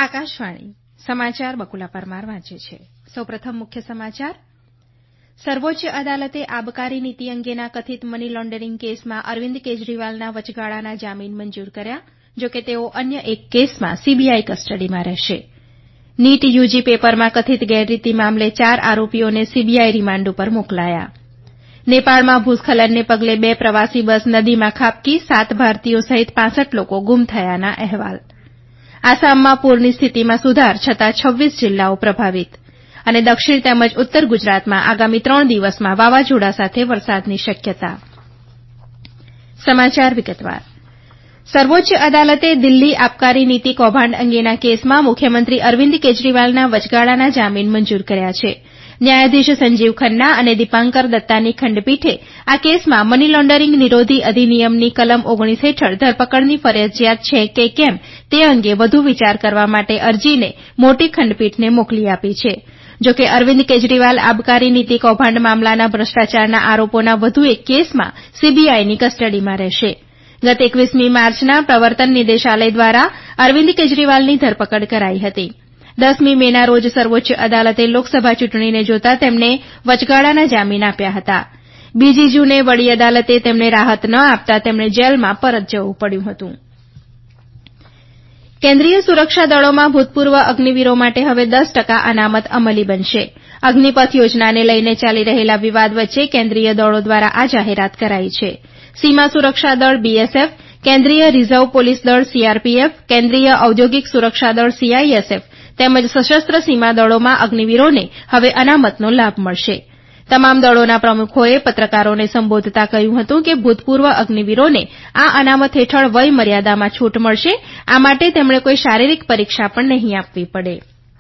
આકાશવાણી સમાચાર બકુલા પરમાર વાંચે છે. સૌપ્રથમ મુખ્ય સમાચાર. સર્વોચ્ચ અદાલતે આબકારી નીતિ અંગેના કથિત મની લોન્ડરિંગ કેસમાં અરવિંદ કેજરીવાલના વચગાળાના જામીન મંજૂર કર્યા, જોકે તેઓ અન્ય એક કેસમાં સીબીઆઈ કસ્ટડીમાં રહેશે. નીટ યુજી પેપરમાં કથિત ગેરરીતિ મામલે 4 આરોપીઓને સીબીઆઈ રિમાન્ડ ઉપર મોકલાયા. નેપાળમાં ભૂસ્ખલનને પગલે 2 પ્રવાસી બસ નદીમાં ખાબકી, 7 ભારતીયો સહિત 65 લોકો ગુમ થયાના અહેવાલ. આસામમાં પૂરની સ્થિતિમાં સુધાર છતાં 26 જિલ્લાઓ પ્રભાવિત. અને દક્ષિણ તેમજ ઉત્તર ગુજરાતમાં આગામી 3 દિવસમાં વાવાઝોડા સાથે વરસાદની શક્યતા. સમાચાર વિગતવાર. સર્વોચ્ચ અદાલતે દિલ્હી આબકારી નીતિ કૌભાંડ અંગેના કેસમાં મુખ્યમંત્રી અરવિંદ કેજરીવાલના વચગાળાના જામીન મંજૂર કર્યા છે. ન્યાયાધીશ સંજીવ ખન્ના અને દીપાંકર દત્તાની ખંડપીઠે આ કેસમાં મની લોન્ડરિંગ નિરોધી અધિનિયમની કલમ 19 હેઠળ ધરપકડની ફરજિયાત છે કે કેમ તે અંગે વધુ વિચાર કરવા માટે અરજીને મોટી ખંડપીઠને મોકલી આપી છે. જોકે અરવિંદ કેજરીવાલ આબકારી નીતિ કૌભાંડ મામલાના ભ્રષ્ટાચારના આરોપોના વધુ એક કેસમાં સીબીઆઈની કસ્ટડીમાં રહેશે. ગત 21મી માર્ચના પ્રવર્તન નિદેશાલય દ્વારા અરવિંદ કેજરીવાલની ધરપકડ કરાઈ હતી. 10મી મેના રોજ સર્વોચ્ચ અદાલતે લોકસભા ચૂંટણીને જોતા તેમને વચગાળાના જામીન આપ્યા હતા. બીજી જૂને વડી અદાલતે તેમને રાહત ન આપતા તેમણે જેલમાં પરત જવું પડ્યું હતું. કેન્દ્રીય સુરક્ષા દળોમાં ભૂતપૂર્વ અગ્નિવીરો માટે હવે 10% અનામત અમલી બનશે. અગ્નિપથ યોજનાને લઈને ચાલી રહેલા વિવાદ વચ્ચે કેન્દ્રીય દળો દ્વારા આ જાહેરાત કરાઈ છે. સીમા સુરક્ષા દળ બીએસએફ, કેન્દ્રીય રિઝર્વ પોલીસ દળ સીઆરપીએફ, કેન્દ્રીય ઔદ્યોગિક સુરક્ષા દળ સીઆઈએસએફ તેમજ સશસ્ત્ર સીમા દળોમાં અગ્નિવીરોને હવે અનામતનો લાભ મળશે. તમામ દળોના પ્રમુખોએ પત્રકારોને સંબોધતા કહ્યું હતું કે ભૂતપૂર્વ અગ્નિવીરોને આ અનામત હેઠળ વય મર્યાદામાં છૂટ મળશે. આ માટે તેમણે કોઈ શારીરિક પરીક્ષા પણ નહીં આપવી પડે.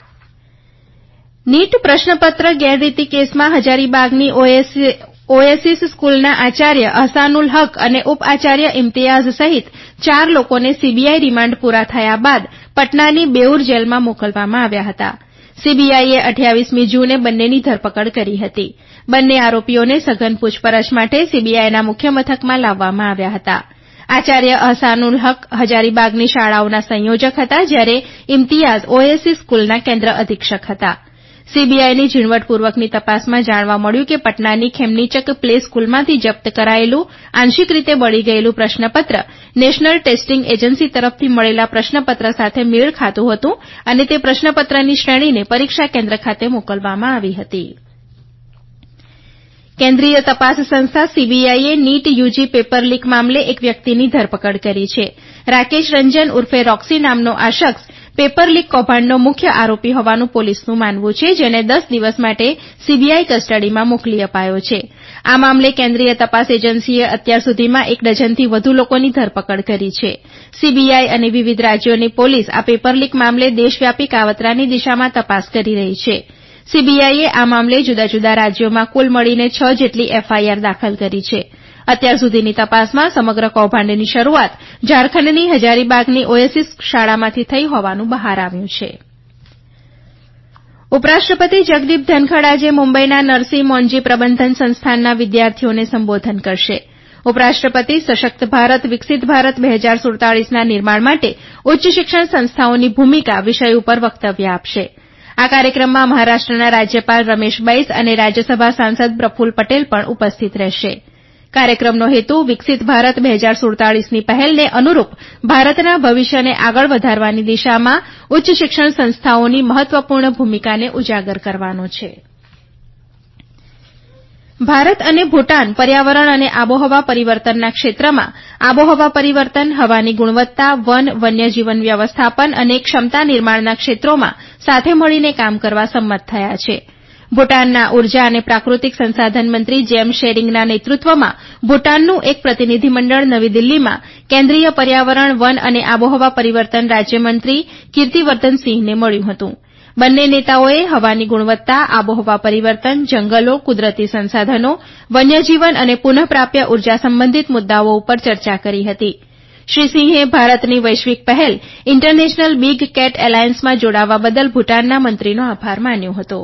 નીટ પ્રશ્નપત્ર ગેરરીતિ કેસમાં હજારીબાગની ઓએસિસ સ્કૂલના આચાર્ય અહસાનુલ હક અને ઉપઆચાર્ય ઇમ્તિયાઝ સહિત 4 લોકોને સીબીઆઈ રિમાન્ડ પૂરા થયા બાદ પટનાની બેઉર જેલમાં મોકલવામાં આવ્યા હતા. સીબીઆઈએ 28મી જૂને બંનેની ધરપકડ કરી હતી. બંને આરોપીઓને સઘન પૂછપરછ માટે સીબીઆઈના મુખ્ય મથકમાં લાવવામાં આવ્યા હતા. આચાર્ય અહસાનુલ હક હજારીબાગની શાળાઓના સંયોજક હતા, જ્યારે ઇમ્તિયાઝ ઓએસિસ સ્કૂલના કેન્દ્ર અધિક્ષક હતા. સીબીઆઈની ઝીણવટપૂર્વકની તપાસમાં જાણવા મળ્યું કે પટનાની ખેમનીચક પ્લે સ્કૂલમાંથી જપ્ત કરાયેલું આંશિક રીતે બળી ગયેલું પ્રશ્નપત્ર નેશનલ ટેસ્ટિંગ એજન્સી તરફથી મળેલા પ્રશ્નપત્ર સાથે મેળ ખાતું હતું અને તે પ્રશ્નપત્રની શ્રેણીને પરીક્ષા કેન્દ્ર ખાતે મોકલવામાં આવી હતી. કેન્દ્રીય તપાસ સંસ્થા સીબીઆઈએ નીટ યુજી પેપર લીક મામલે એક વ્યક્તિની ધરપકડ કરી છે. રાકેશ રંજન ઉર્ફે રોક્સી નામનો આ શખ્સ પેપર લીક કૌભાંડનો મુખ્ય આરોપી હોવાનું પોલીસનું માનવું છે, જેને 10 દિવસ માટે સીબીઆઈ કસ્ટડીમાં મોકલી અપાયો છે. આ મામલે કેન્દ્રીય તપાસ એજન્સીએ અત્યાર સુધીમાં 1 ડઝનથી વધુ લોકોની ધરપકડ કરી છે. સીબીઆઈ અને વિવિધ રાજ્યોની પોલીસ આ પેપર લીક મામલે દેશવ્યાપી કાવતરાની દિશામાં તપાસ કરી રહી છે. સીબીઆઈએ આ મામલે જુદા જુદા રાજ્યોમાં કુલ મળીને 6 જેટલી એફઆઈઆર દાખલ કરી છે. અત્યાર સુધીની તપાસમાં સમગ્ર કૌભાંડની શરૂઆત ઝારખંડની હજારીબાગની ઓએસિસ શાળામાંથી થઈ હોવાનું બહાર આવ્યું છે. ઉપરાષ્ટ્રપતિ જગદીપ ધનખડ આજે મુંબઈના નરસિંહ મોનજી પ્રબંધન સંસ્થાનના વિદ્યાર્થીઓને સંબોધન કરશે. ઉપરાષ્ટ્રપતિ સશક્ત ભારત વિકસિત ભારત 2047ના નિર્માણ માટે ઉચ્ચ શિક્ષણ સંસ્થાઓની ભૂમિકા વિષય ઉપર વક્તવ્ય આપશે. આ કાર્યક્રમમાં મહારાષ્ટ્રના રાજ્યપાલ રમેશ બૈસ અને રાજ્યસભા સાંસદ પ્રફુલ્લ પટેલ પણ ઉપસ્થિત રહેશે. કાર્યક્રમનો હેતુ વિકસિત ભારત 2047ની પહેલને અનુરૂપ ભારતના ભવિષ્યને આગળ વધારવાની દિશામાં ઉચ્ચ શિક્ષણ સંસ્થાઓની મહત્વપૂર્ણ ભૂમિકાને ઉજાગર કરવાનો છે. ભારત અને ભૂટાન પર્યાવરણ અને આબોહવા પરિવર્તનના ક્ષેત્રમાં આબોહવા પરિવર્તન, હવાની ગુણવત્તા, વન્યજીવન વ્યવસ્થાપન અને ક્ષમતા નિર્માણના ક્ષેત્રોમાં સાથે મળીને કામ કરવા સંમત થયા છે. ભૂટાનના ઉર્જા અને પ્રાકૃતિક સંસાધન મંત્રી જેમ શેરિંગના નેતૃત્વમાં ભૂટાનનું એક પ્રતિનિધિમંડળ નવી દિલ્હીમાં કેન્દ્રીય પર્યાવરણ, વન અને આબોહવા પરિવર્તન રાજ્યમંત્રી કીર્તિવર્ધન સિંહને મળ્યું હતું. બંને નેતાઓએ હવાની ગુણવત્તા, આબોહવા પરિવર્તન, જંગલો, કુદરતી સંસાધનો, વન્યજીવન અને પુનઃપ્રાપ્ય ઉર્જા સંબંધિત મુદ્દાઓ ઉપર ચર્ચા કરી હતી. શ્રી સિંહે ભારતની વૈશ્વિક પહેલ ઇન્ટરનેશનલ બિગ કેટ એલાયન્સમાં જોડાવા બદલ ભૂટાનના મંત્રીનો આભાર માન્યો હતો.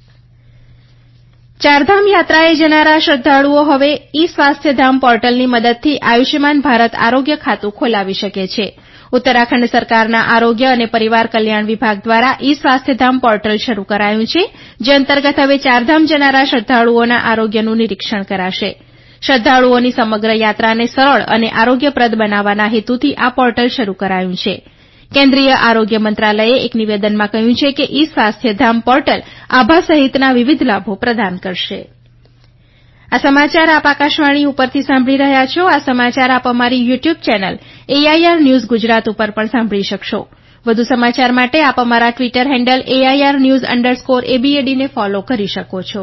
ચારધામ યાત્રાએ જનારા શ્રદ્ધાળુઓ હવે ઈ સ્વાસ્થ્યધામ પોર્ટલની મદદથી આયુષ્યમાન ભારત આરોગ્ય ખાતું ખોલાવી શકે છે. ઉત્તરાખંડ સરકારના આરોગ્ય અને પરિવાર કલ્યાણ વિભાગ દ્વારા સ્વાસ્થ્યધામ પોર્ટલ શરૂ કરાયું છે, જે અંતર્ગત હવે ચારધામ જનારા શ્રદ્ધાળુઓના આરોગ્યનું નિરીક્ષણ કરાશે. શ્રદ્ધાળુઓની સમગ્ર યાત્રાને સરળ અને આરોગ્યપ્રદ બનાવવાના હેતુથી આ પોર્ટલ શરૂ કરાયું છે. કેન્દ્રીય આરોગ્ય મંત્રાલયે એક નિવેદનમાં કહ્યું છે કે સ્વાસ્થ્યધામ પોર્ટલ આભા સહિતના વિવિધ લાભો પ્રદાન કરશે. આ સમાચાર આપ આકાશવાણી ઉપરથી સાંભળી રહ્યા છો. આ સમાચાર આપ અમારી YouTube channel AIR news Gujarat ઉપર પણ સાંભળી શકશો. વધુ સમાચાર માટે આપ અમારા ટ્વિટર હેન્ડલ AIR_news_ABAD ને ફોલો કરી શકો છો.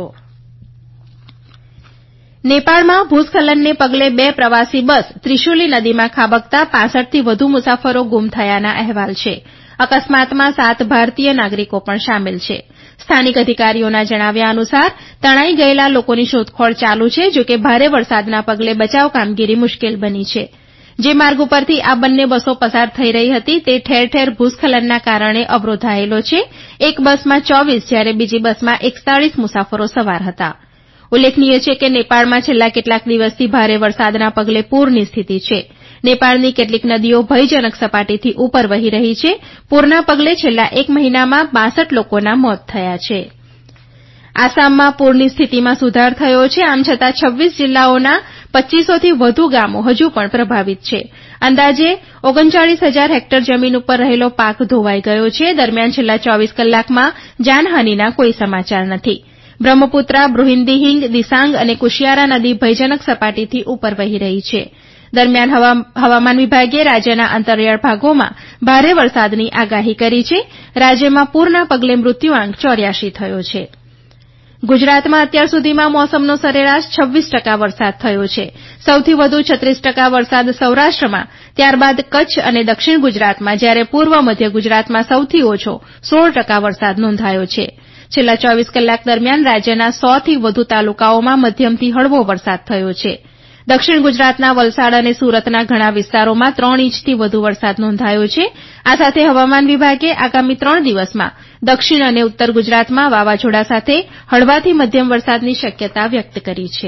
નેપાળમાં ભૂસ્ખલનને પગલે 2 પ્રવાસી બસ ત્રિશુલી નદીમાં ખાબકતા 65થી વધુ મુસાફરો ગુમ થયાના અહેવાલ છે. અકસ્માતમાં 7 ભારતીય નાગરિકો પણ સામેલ છે. સ્થાનિક અધિકારીઓના જણાવ્યા અનુસાર તણાઈ ગયેલા લોકોની શોધખોળ ચાલુ છે, જો કે ભારે વરસાદના પગલે બચાવ કામગીરી મુશ્કેલ બની છે. જે માર્ગ ઉપરથી આ બંને બસો પસાર થઈ રહી હતી તે ઠેર-ઠેર ભૂસ્ખલનના કારણે અવરોધાયેલો છે. એક બસમાં 24 જ્યારે બીજી બસમાં 41 મુસાફરો સવાર હતા. ઉલ્લેખનીય છે કે નેપાળમાં છેલ્લા કેટલાક દિવસથી ભારે વરસાદના પગલે પૂરની સ્થિતિ છે. નેપાળની કેટલીક નદીઓ ભયજનક સપાટીથી ઉપર વહી રહી છે. પૂરના પગલે છેલ્લા 1 મહિનામાં 62 લોકોના મોત થયા છે. આસામમાં પૂરની સ્થિતિમાં સુધાર થયો છે. આમ છતાં 26 જિલ્લાઓના 2500થી વધુ ગામો હજુ પણ પ્રભાવિત છે. અંદાજે 39,000 હેક્ટર જમીન ઉપર રહેલો પાક ધોવાઈ ગયો છે. દરમિયાન છેલ્લા 24 કલાકમાં જાનહાનિના કોઈ સમાચાર નથી. બ્રહ્મપુત્રા, બૃહિનદિહિંગ, દિસાંગ અને કુશિયારા નદી ભયજનક સપાટીથી ઉપર વહી રહી છે. દરમિયાન હવામાન વિભાગે રાજ્યના અંતરિયાળ ભાગોમાં ભારે વરસાદની આગાહી કરી છે. રાજ્યમાં પૂરના પગલે મૃત્યુઆંક 84 થયો છે. ગુજરાતમાં અત્યાર સુધીમાં મોસમનો સરેરાશ 26% વરસાદ થયો છે. સૌથી વધુ 36% વરસાદ સૌરાષ્ટ્રમાં, ત્યારબાદ કચ્છ અને દક્ષિણ ગુજરાતમાં, જ્યારે પૂર્વ મધ્ય ગુજરાતમાં સૌથી ઓછો 16% વરસાદ નોંધાયો છે. છેલ્લા 24 કલાક દરમિયાન રાજ્યના 100થી વધુ તાલુકાઓમાં મધ્યમથી હળવો વરસાદ થયો છે. દક્ષિણ ગુજરાતના વલસાડ અને સુરતના ઘણા વિસ્તારોમાં 3 ઇંચથી વધુ વરસાદ નોંધાયો છે. આ સાથે હવામાન વિભાગે આગામી 3 દિવસમાં દક્ષિણ અને ઉત્તર ગુજરાતમાં વાવાઝોડા સાથે હળવાથી મધ્યમ વરસાદની શક્યતા વ્યક્ત કરી છે.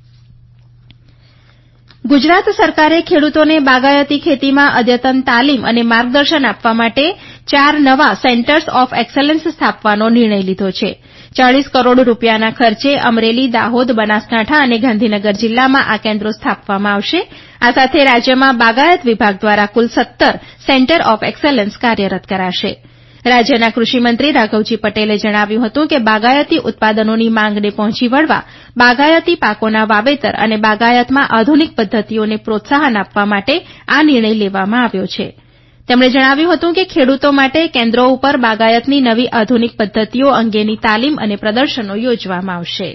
ગુજરાત સરકારે ખેડૂતોને બાગાયતી ખેતીમાં અદ્યતન તાલીમ અને માર્ગદર્શન આપવા માટે 4 નવા સેન્ટર્સ ઓફ એક્સલન્સ સ્થાપવાનો નિર્ણય લીધો છે. 40 કરોડ રૂપિયાના ખર્ચે અમરેલી, દાહોદ, બનાસકાંઠા અને ગાંધીનગર જિલ્લામાં આ કેન્દ્રો સ્થાપવામાં આવશે. આ સાથે રાજ્યમાં બાગાયત વિભાગ દ્વારા કુલ 17 સેન્ટર ઓફ એક્સલન્સ કાર્યરત કરાશે. રાજ્યના કૃષિમંત્રી રાઘવજી પટેલે જણાવ્યું હતું કે બાગાયતી ઉત્પાદનોની માંગને પહોંચી વળવા બાગાયતી પાકોના વાવેતર અને બાગાયતમાં આધુનિક પદ્ધતિઓને પ્રોત્સાહન આપવા માટે આ નિર્ણય લેવામાં આવ્યો છે. તેમણે જણાવ્યું હતું કે ખેડૂતો માટે કેન્દ્રો ઉપર બાગાયતની નવી આધુનિક પદ્ધતિઓ અંગેની તાલીમ અને પ્રદર્શનો યોજવામાં આવશે.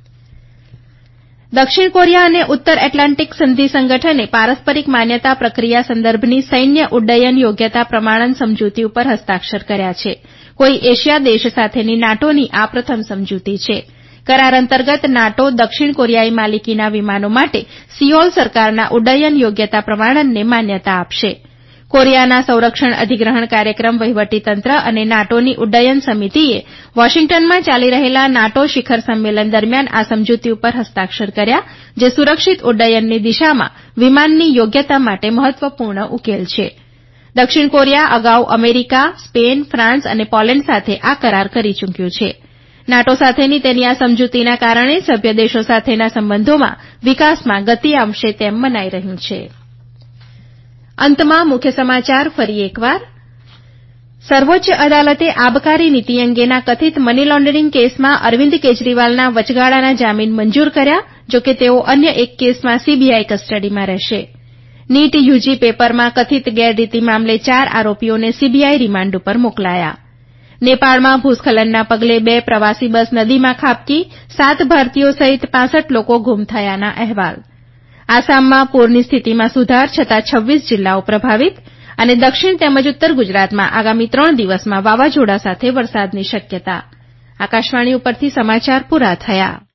દક્ષિણ કોરિયા અને ઉત્તર એટલાન્ટિક સંધિ સંગઠને પારસ્પરિક માન્યતા પ્રક્રિયા સંદર્ભની સૈન્ય ઉડ્ડયન યોગ્યતા પ્રમાણન સમજૂતી ઉપર હસ્તાક્ષર કર્યા છે. કોઈ એશિયા દેશ સાથેની નાટોની આ પ્રથમ સમજૂતી છે. કરાર અંતર્ગત નાટો દક્ષિણ કોરિયાઈ માલિકીના વિમાનો માટે સિયોલ સરકારના ઉડ્ડયન યોગ્યતા પ્રમાણનને માન્યતા આપશે. કોરિયાના સંરક્ષણ અધિગ્રહણ કાર્યક્રમ વહીવટીતંત્ર અને નાટોની ઉડ્ડયન સમિતિએ વોશિંગ્ટનમાં ચાલી રહેલા નાટો શિખર સંમેલન દરમિયાન આ સમજૂતી ઉપર હસ્તાક્ષર કર્યા, જે સુરક્ષિત ઉડ્ડયનની દિશામાં વિમાનની યોગ્યતા માટે મહત્વપૂર્ણ ઉકેલ છે. દક્ષિણ કોરિયા અગાઉ અમેરિકા, સ્પેન, ફ્રાન્સ અને પોલેન્ડ સાથે આ કરાર કરી ચૂક્યું છે. નાટો સાથેની તેની આ સમજૂતીના કારણે સભ્ય દેશો સાથેના સંબંધોમાં વિકાસમાં ગતિ આવશે તેમ મનાઈ રહ્યું છે. અંતમાં મુખ્ય સમાચાર ફરી એકવાર. સર્વોચ્ચ અદાલતે આબકારી નીતિ અંગેના કથિત મની લોન્ડરિંગ કેસમાં અરવિંદ કેજરીવાલના વચગાળાના જામીન મંજૂર કર્યા, જો કે તેઓ અન્ય એક કેસમાં સીબીઆઈ કસ્ટડીમાં રહેશે. નીટ યુજી પેપરમાં કથિત ગેરરીતિ મામલે 4 આરોપીઓને સીબીઆઈ રિમાન્ડ ઉપર મોકલાયા. નેપાળમાં ભૂસ્ખલનના પગલે 2 પ્રવાસી બસ નદીમાં ખાબકી, 7 ભારતીયો સહિત 65 લોકો ગુમ થયાના અહેવાલ. આસામમાં પૂરની સ્થિતિમાં સુધાર છતાં 26 જિલ્લાઓ પ્રભાવિત અને દક્ષિણ તેમજ ઉત્તર ગુજરાતમાં આગામી 3 દિવસમાં વાવાઝોડા સાથે વરસાદની શક્યતા. આકાશવાણી ઉપરથી સમાચાર પૂરા થયા.